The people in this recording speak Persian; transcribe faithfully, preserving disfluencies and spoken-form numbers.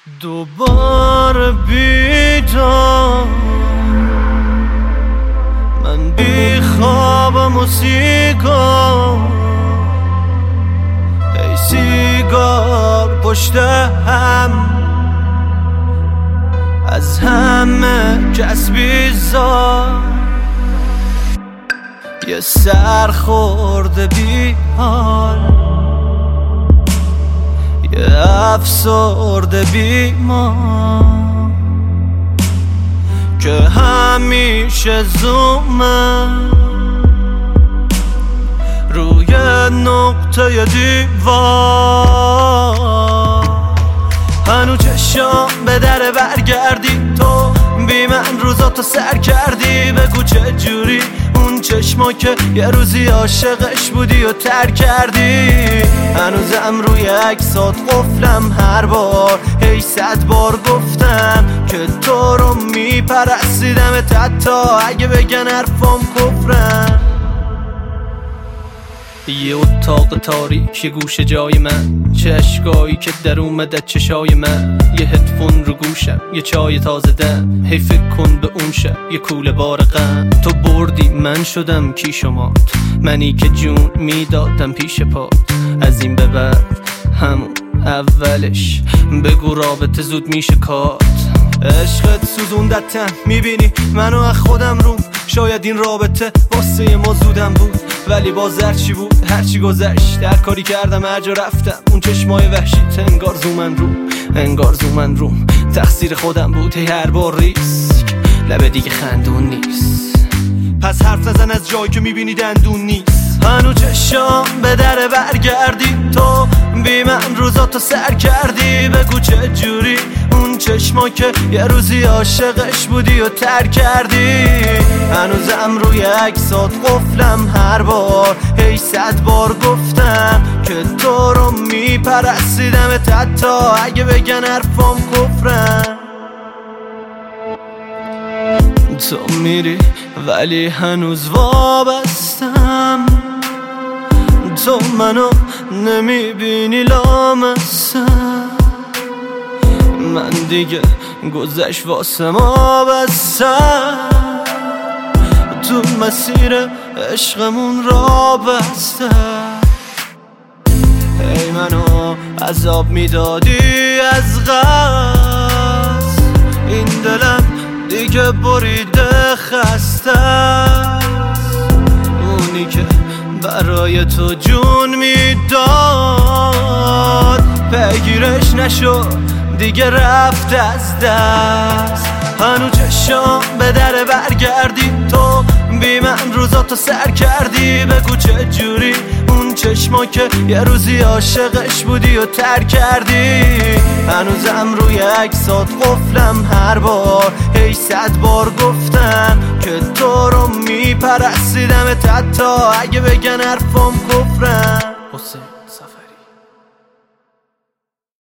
دوباره بیدار من بی خوابم و سیگار ای سیگار پشت هم از همه کس بیزار یه سر خورده بی حال یه افسرده بیمار که همیشه زومه روی نقطه دیوار هنو چشام به در برگردی تو بی من روزاتو سر کردی بگو چه جوری اون چشما که یه روزی عاشقش بودی و ترک کردی هنوزم روی عکسات قفلم هر بار هی صد بار گفتم که تو رو میپرستیدم حتی اگه بگن حرفام کفرم یه اتاق تاریک یه گوشه جای من چه اشکایی که در اومده چشای من یه هدفون رو گوشم یه چای تازه دم هی فکر کن به اون شب یه کوله بار غم تو بردی من شدم کی شمات منی که جون میدادم پیش پات از این به بعد همون اولش بگو رابطه زود میشه کات عشقت سوزوندتم میبینی منو از خودم روم شاید این رابطه واسه ما زودم بود ولی باز هرچی بود هرچی گذشت در کاری کردم هر جا رفتم اون چشمای وحشیت انگار زومن روم انگار زومن روم تقصیر خودم بود هی هر بار ریسک لبه دیگه خندون نیست پس حرف نزن از جایی که میبینی دندون نیست هنو چشام به در برگردی تو بی من روزاتو سر کردی بگو چه جوری اون چشما که یه روزی عاشقش بودی و ترک کردی هنوزم روی عکسات قفلم هر بار هی صد بار گفتم که تو رو میپرستیدم حتی اگه بگن حرفام کفرم تو میری ولی هنوز وابستم تو منو نمیبینی لامستم من دیگه گذشت واسه ما بستم تو مسیر عشقمون را بستم ای منو عذاب میدادی از قصد این دلم دیگه بریده خسته اونی که برای تو جون میداد بگیرش نشد دیگه رفت از دست هنو چشام به در برگردی تو بی من روزاتو سر کردی بگو چه جوری اون چشما که یه روزی عاشقش بودی و ترک کردی هنوزم روی عکسات قفلم هر بار هی صد بار گفتم که تو رو میپرستیدم حتی اگه بگن حرفام کفرم